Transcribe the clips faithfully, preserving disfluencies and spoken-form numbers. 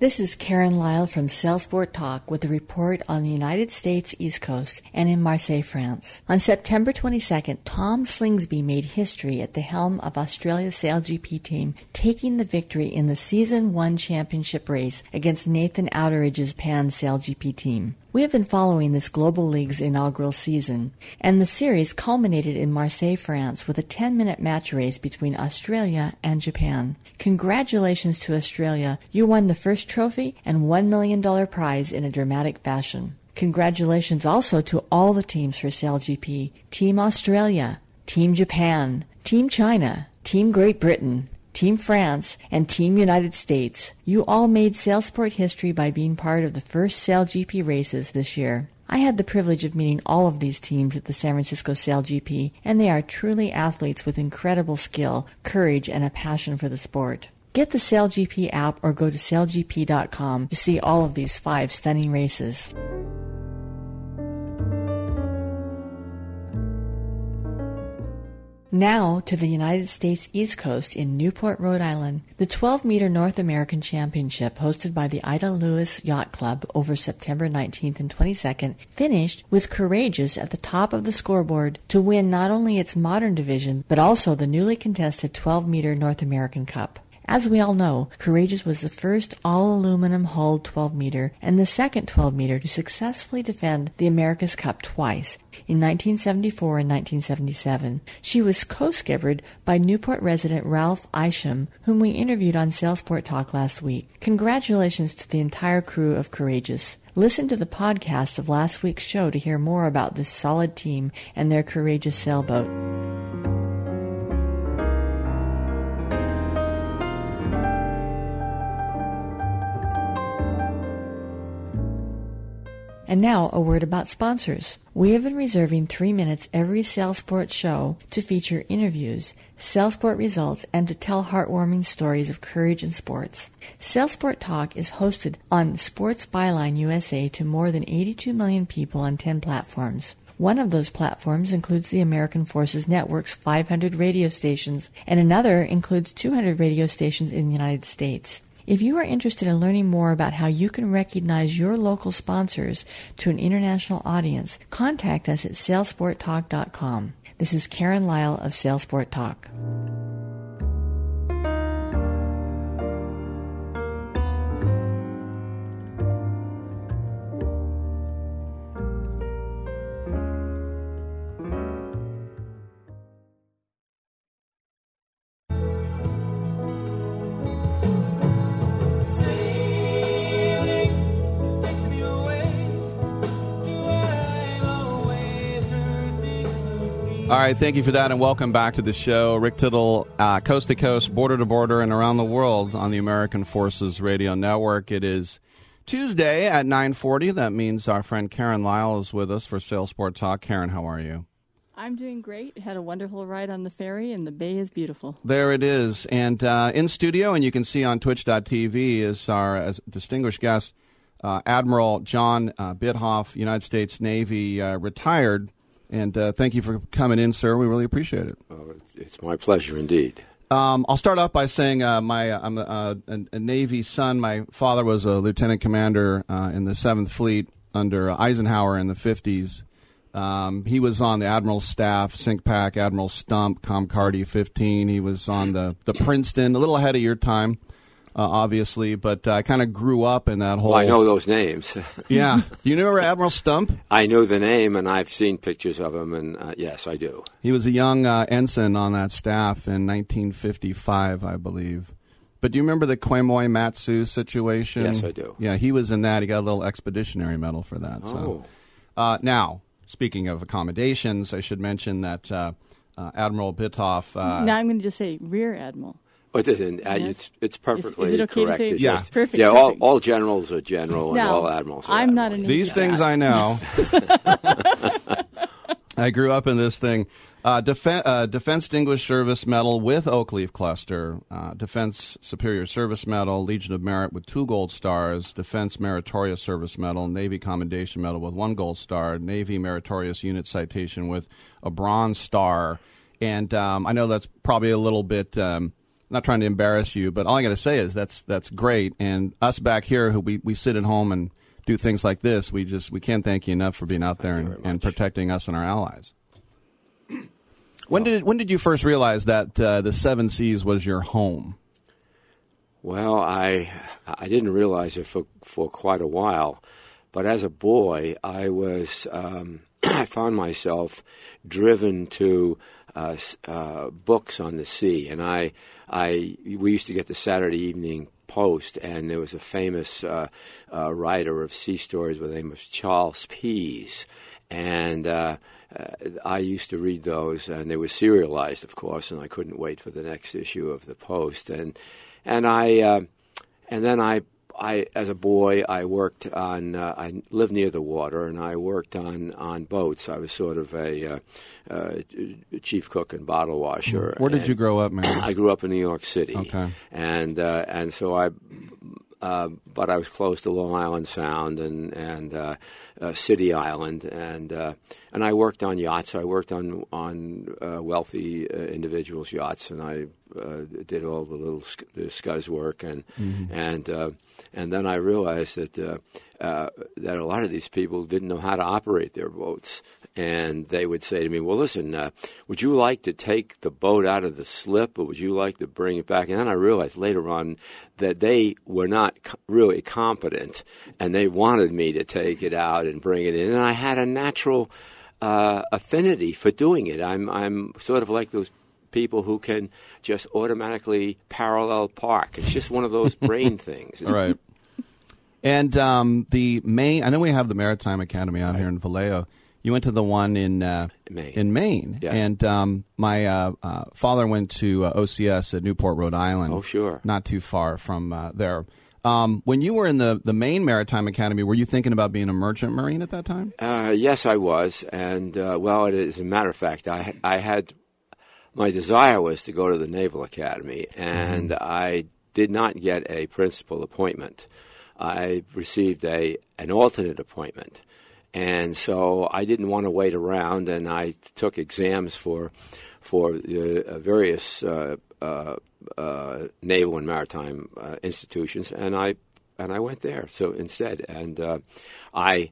This is Karen Lyle from Sailsport Talk with a report on the United States East Coast and in Marseille, France. On September twenty-second, Tom Slingsby made history at the helm of Australia's Sail G P team, taking the victory in the Season one championship race against Nathan Outeridge's Pan Sail G P team. We have been following this Global League's inaugural season, and the series culminated in Marseille, France, with a ten-minute match race between Australia and Japan. Congratulations to Australia. You won the first trophy and one million dollars prize in a dramatic fashion. Congratulations also to all the teams for Sail G P. Team Australia, Team Japan, Team China, Team Great Britain, Team France, and Team United States. You all made Sailsport history by being part of the first Sail G P races this year. I had the privilege of meeting all of these teams at the San Francisco Sail G P, and they are truly athletes with incredible skill, courage, and a passion for the sport. Get the Sail G P app or go to sail g p dot com to see all of these five stunning races. Now to the United States East Coast in Newport, Rhode Island. The twelve-meter North American Championship, hosted by the Ida Lewis Yacht Club over September nineteenth and twenty-second, finished with Courageous at the top of the scoreboard to win not only its modern division, but also the newly contested twelve-meter North American Cup. As we all know, Courageous was the first all-aluminum hulled twelve-meter and the second twelve-meter to successfully defend the America's Cup twice, in nineteen seventy-four and nineteen seventy-seven. She was co-skippered by Newport resident Ralph Isham, whom we interviewed on Sailsport Talk last week. Congratulations to the entire crew of Courageous. Listen to the podcast of last week's show to hear more about this solid team and their courageous sailboat. And now, a word about sponsors. We have been reserving three minutes every Sailsport show to feature interviews, Sailsport results, and to tell heartwarming stories of courage and sports. Sailsport Talk is hosted on Sports Byline U S A to more than eighty-two million people on ten platforms. One of those platforms includes the American Forces Network's five hundred radio stations, and another includes two hundred radio stations in the United States. If you are interested in learning more about how you can recognize your local sponsors to an international audience, contact us at sailsport talk dot com. This is Karen Lyle of Sailsport Talk. All right, thank you for that, and welcome back to the show. Rick Tittle, uh, coast to coast, border to border, and around the world on the American Forces Radio Network. It is Tuesday at nine forty. That means our friend Karen Lyle is with us for Sailsport Talk. Karen, how are you? I'm doing great. Had a wonderful ride on the ferry, and the bay is beautiful. There it is. And uh, in studio, and you can see on twitch dot t v, is our as distinguished guest, uh, Admiral John uh, Bithoff, United States Navy, uh, retired. And uh, thank you for coming in, sir. We really appreciate it. Oh, it's my pleasure indeed. Um, I'll start off by saying uh, my I'm a, a, a Navy son. My father was a lieutenant commander uh, in the seventh Fleet under Eisenhower in the fifties. Um, he was on the Admiral's staff, SINCPAC, Admiral Stump, Comcardy fifteen. He was on the, the Princeton, a little ahead of your time. Uh, obviously, but I uh, kind of grew up in that whole... Well, I know those names. Yeah. Do you know Admiral Stump? I know the name, and I've seen pictures of him, and uh, yes, I do. He was a young uh, ensign on that staff in nineteen fifty-five, I believe. But do you remember the Quemoy Matsu situation? Yes, I do. Yeah, he was in that. He got a little expeditionary medal for that. Oh. So. Uh, now, speaking of accommodations, I should mention that uh, uh, Admiral Bithoff... Uh, now I'm going to just say Rear Admiral. Oh, it isn't. Uh, it's, it's perfectly is, is it okay correct. To say? It's yeah, just, perfect. Yeah, perfect. All, all generals are general, and now, all admirals are I'm admiral. not a Navy These guy. things I know. I grew up in this thing. Uh, Def- uh, Defense Distinguished Service Medal with Oak Leaf Cluster, uh, Defense Superior Service Medal, Legion of Merit with two gold stars, Defense Meritorious Service Medal, Navy Commendation Medal with one gold star, Navy Meritorious Unit Citation with a bronze star. And um, I know that's probably a little bit um, not trying to embarrass you, but all I got to say is that's that's great. And us back here, who we, we sit at home and do things like this, we just we can't thank you enough for being out there and, and protecting us and our allies. When did when did you first realize that uh, the Seven Seas was your home? Well, I I didn't realize it for for quite a while, but as a boy, I was um, I found myself driven to uh, uh, books on the sea, and I I we used to get the Saturday Evening Post, and there was a famous uh, uh, writer of sea stories by the name of Charles Pease, and uh, uh, I used to read those, and they were serialized, of course, and I couldn't wait for the next issue of the Post, and and I uh, and then I. I, as a boy, I worked on. Uh, I lived near the water, and I worked on, on boats. I was sort of a uh, uh, chief cook and bottle washer. Where did and you grow up, man? I grew up in New York City. Okay. And uh, and so I, uh, but I was close to Long Island Sound and and uh, uh, City Island, and uh, and I worked on yachts. I worked on on uh, wealthy uh, individuals' yachts, and I uh, did all the little sc- the scuzz work, and mm-hmm. and. Uh, And then I realized that uh, uh, that a lot of these people didn't know how to operate their boats. And they would say to me, well, listen, uh, would you like to take the boat out of the slip, or would you like to bring it back? And then I realized later on that they were not co- really competent, and they wanted me to take it out and bring it in. And I had a natural uh, affinity for doing it. I'm, I'm sort of like those people who can just automatically parallel park. It's just one of those brain things. Right. And um, the Maine, I know we have the Maritime Academy out right. here in Vallejo. You went to the one in uh, Maine. In Maine. Yes. And um, my uh, uh, father went to uh, O C S at Newport, Rhode Island. Oh, sure. Not too far from uh, there. Um, when you were in the, the Maine Maritime Academy, were you thinking about being a merchant marine at that time? Uh, yes, I was. And, uh, well, it, as a matter of fact, I, I had... My desire was to go to the Naval Academy, and mm-hmm. I did not get a principal appointment. I received a an alternate appointment, and so I didn't want to wait around, and I took exams for for the uh, various uh, uh, uh, naval and maritime uh, institutions, and I and I went there. So instead, and uh, I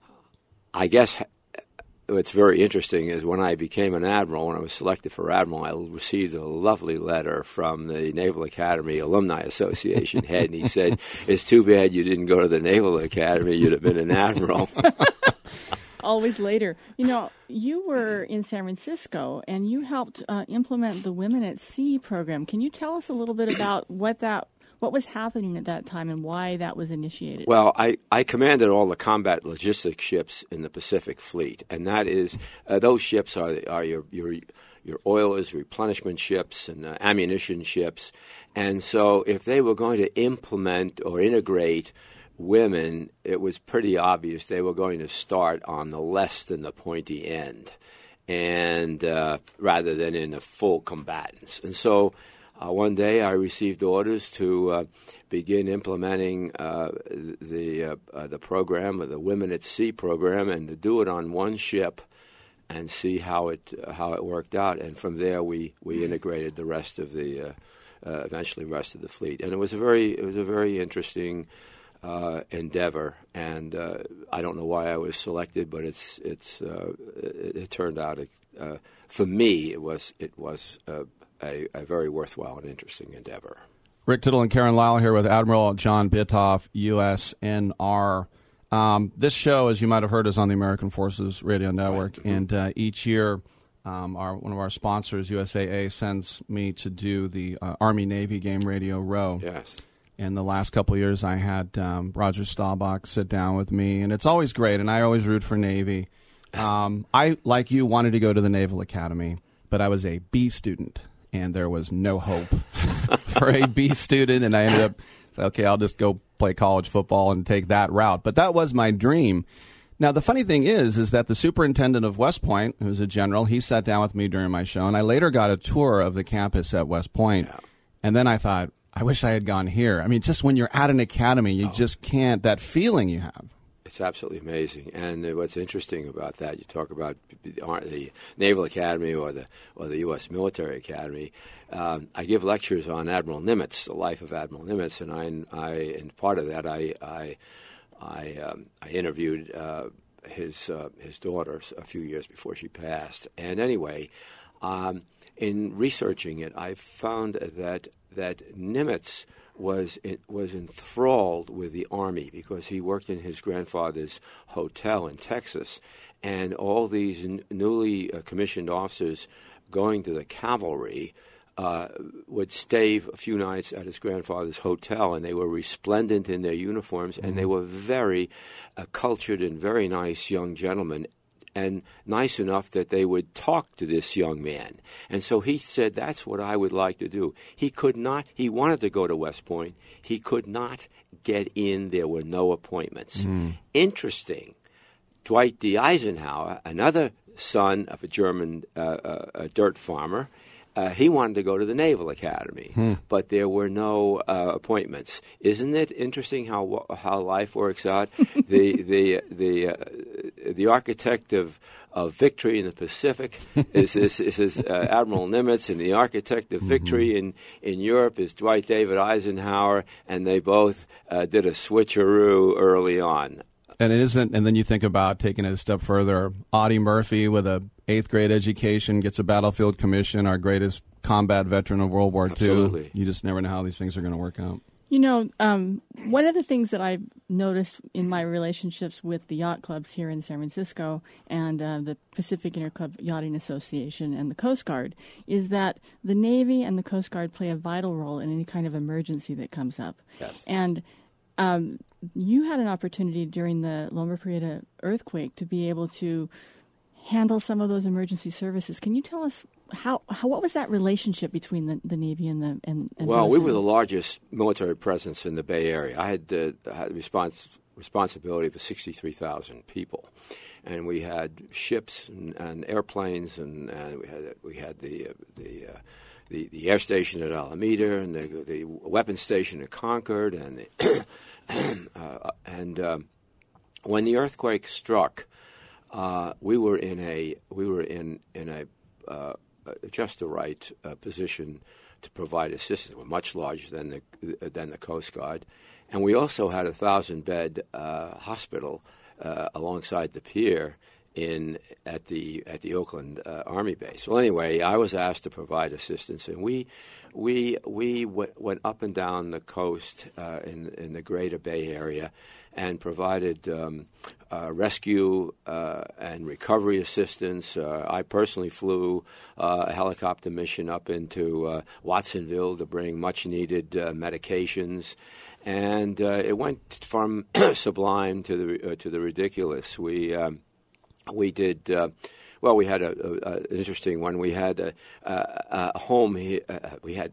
I guess. What's very interesting is when I became an admiral, when I was selected for admiral, I received a lovely letter from the Naval Academy Alumni Association head, and he said, it's too bad you didn't go to the Naval Academy, you'd have been an admiral. Always later. You know, you were in San Francisco, and you helped uh, implement the Women at Sea program. Can you tell us a little bit about what that What was happening at that time and why that was initiated? Well, I, I commanded all the combat logistics ships in the Pacific Fleet, and that is uh, those ships are are your your your oilers, replenishment ships, and uh, ammunition ships. And so, if they were going to implement or integrate women, it was pretty obvious they were going to start on the less than the pointy end, and uh, rather than in the full combatants. And so. Uh, one day I received orders to uh, begin implementing uh, the uh, uh, the program, the Women at Sea program, and to do it on one ship and see how it uh, how it worked out. And from there we, we integrated the rest of the uh, uh, eventually rest of the fleet. And it was a very it was a very interesting uh, endeavor. And uh, I don't know why I was selected, but it's it's uh, it, it turned out uh, for me it was it was. Uh, A, a very worthwhile and interesting endeavor. Rick Tittle and Karen Lyle here with Admiral John Bitoff, U S N R. Um, this show, as you might have heard, is on the American Forces Radio Network, right. and uh, each year um, our, one of our sponsors, U S A A, sends me to do the uh, Army-Navy Game Radio Row. Yes. In the last couple of years, I had um, Roger Staubach sit down with me, and it's always great, and I always root for Navy. Um, I, like you, wanted to go to the Naval Academy, but I was a B student. And there was no hope for a B student, and I ended up saying, okay, I'll just go play college football and take that route. But that was my dream. Now, the funny thing is, is that the superintendent of West Point, who's a general, he sat down with me during my show, and I later got a tour of the campus at West Point. Yeah. And then I thought, I wish I had gone here. I mean, just when you're at an academy, you oh. just can't, that feeling you have. It's absolutely amazing. And uh, what's interesting about that, you talk about the, the Naval Academy or the or the U S Military Academy. Um, I give lectures on Admiral Nimitz, the life of Admiral Nimitz, and I, I and part of that I I I, um, I interviewed uh, his uh, his daughter a few years before she passed. And anyway, um, in researching it, I found that that Nimitz was in, was enthralled with the Army because he worked in his grandfather's hotel in Texas, and all these n- newly uh, commissioned officers going to the cavalry uh, would stay a few nights at his grandfather's hotel, and they were resplendent in their uniforms, mm-hmm. and they were very uh, cultured and very nice young gentlemen, and nice enough that they would talk to this young man. And so he said, that's what I would like to do. He could not, he wanted to go to West Point. He could not get in. There were no appointments. Mm. Interesting. Dwight D. Eisenhower, another son of a German uh, uh, a dirt farmer, Uh, he wanted to go to the Naval Academy, hmm. but there were no uh, appointments. Isn't it interesting how how life works out? the the the uh, the architect of of victory in the Pacific is is, is, is uh, Admiral Nimitz, and the architect of victory mm-hmm. in, in Europe is Dwight David Eisenhower, and they both uh, did a switcheroo early on. And it isn't. And then you think about taking it a step further. Audie Murphy, with a eighth grade education, gets a battlefield commission. Our greatest combat veteran of World War Absolutely. Two. You just never know how these things are going to work out. You know, um, one of the things that I've noticed in my relationships with the yacht clubs here in San Francisco and uh, the Pacific Interclub Yachting Association and the Coast Guard is that the Navy and the Coast Guard play a vital role in any kind of emergency that comes up. Yes. And um, you had an opportunity during the Loma Prieta earthquake to be able to handle some of those emergency services. Can you tell us how, how what was that relationship between the, the Navy and the and, and well, we were the the largest military presence in the Bay Area. I had the had respons- responsibility for sixty-three thousand people, and we had ships and, and airplanes, and, and we had we had the uh, the, uh, the the air station at Alameda, and the the weapons station at Concord, and the uh, and um, when the earthquake struck. Uh, we were in a we were in in a uh, just the right uh, position to provide assistance. We're much larger than the than the Coast Guard, and we also had a thousand bed uh, hospital uh, alongside the pier in at the at the Oakland uh, Army base. Well, anyway, I was asked to provide assistance, and we we we w- went up and down the coast uh, in in the Greater Bay Area, and provided um, uh, rescue uh, and recovery assistance. Uh, I personally flew uh, a helicopter mission up into uh, Watsonville to bring much-needed uh, medications, and uh, it went from sublime to the uh, to the ridiculous. We um, we did. Uh, well, we had a, a, a, an interesting one. We had a, a, a home. He, uh, we had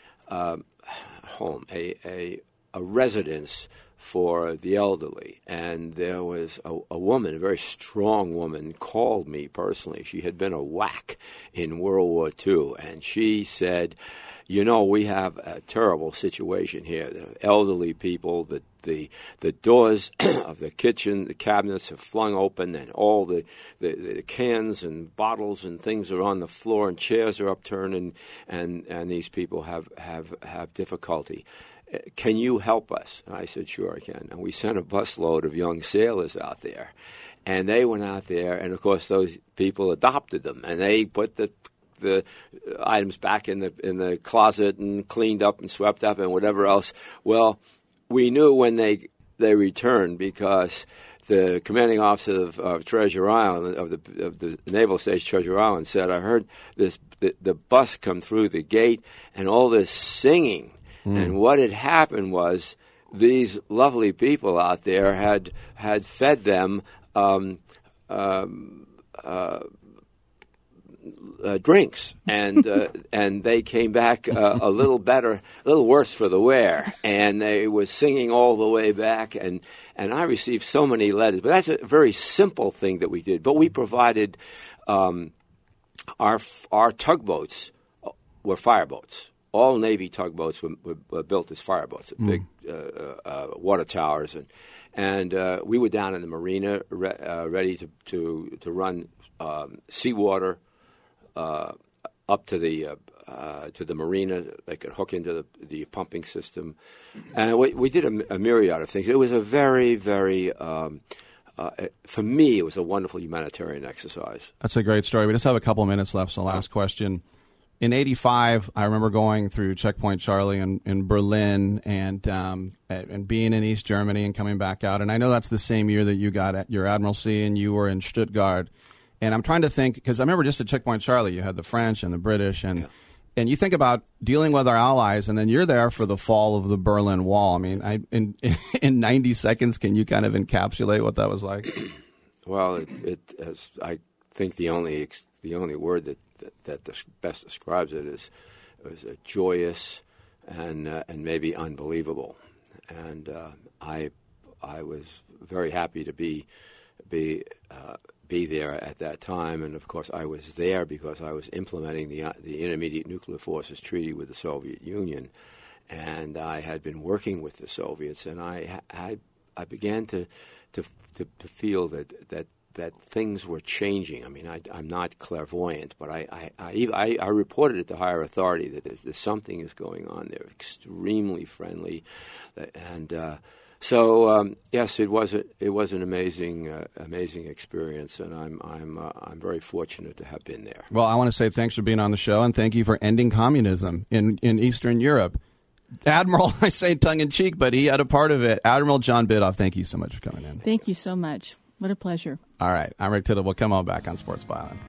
um, home a, a a residence for the elderly, and there was a, a woman, a very strong woman, called me personally. She had been a W A C in World War Two, and she said, you know, we have a terrible situation here. The elderly people, the the, the doors of the kitchen, the cabinets have flung open, and all the, the, the cans and bottles and things are on the floor, and chairs are upturned, and, and, and these people have, have, have difficulty. Can you help us? And I said, sure, I can. And we sent a busload of young sailors out there. And they went out there, and, of course, those people adopted them. And they put the the items back in the in the closet and cleaned up and swept up and whatever else. Well, we knew when they they returned because the commanding officer of, of Treasure Island, of the of the Naval Station Treasure Island, said, I heard this the, the bus come through the gate and all this singing. And what had happened was these lovely people out there had had fed them um, um, uh, uh, drinks, and uh, and they came back uh, a little better, a little worse for the wear, and they were singing all the way back, and and I received so many letters. But that's a very simple thing that we did. But we provided um, our our tugboats were fireboats. all Navy tugboats were, were, were built as fireboats, Mm. big uh, uh, water towers, and and uh, we were down in the marina re- uh, ready to to to run um, seawater uh, up to the uh, uh, to the marina. They could hook into the the pumping system, and we we did a, a myriad of things. It was a very very um, uh, for me, it was a wonderful humanitarian exercise. That's a great story. We just have a couple of minutes left, so last question. In eighty-five, I remember going through Checkpoint Charlie in, in Berlin and um, and being in East Germany and coming back out. And I know that's the same year that you got at your Admiralty and you were in Stuttgart. And I'm trying to think, because I remember just at Checkpoint Charlie, you had the French and the British. And, yeah. and you think about dealing with our allies, and then you're there for the fall of the Berlin Wall. I mean, I, in, in ninety seconds, can you kind of encapsulate what that was like? Well, it, it has, I think the only ex- the only word that that, that des- best describes it is it was a joyous and uh, and maybe unbelievable. And uh, I I was very happy to be be uh, be there at that time. And of course, I was there because I was implementing the uh, the Intermediate Nuclear Forces Treaty with the Soviet Union, and I had been working with the Soviets, and I I, I began to to to, to feel that that. that things were changing. I mean, I, I'm not clairvoyant, but I, I, I, I reported it to higher authority that there's, there's something is going on. They're extremely friendly, and uh, so um, yes, it was a, it was an amazing uh, amazing experience, and I'm I'm uh, I'm very fortunate to have been there. Well, I want to say thanks for being on the show, and thank you for ending communism in, in Eastern Europe. Admiral, I say tongue in cheek, but he had a part of it. Admiral John Biddulph, thank you so much for coming in. Thank you so much. What a pleasure. All right. I'm Rick Tittle. We'll come on back on Sports Byline.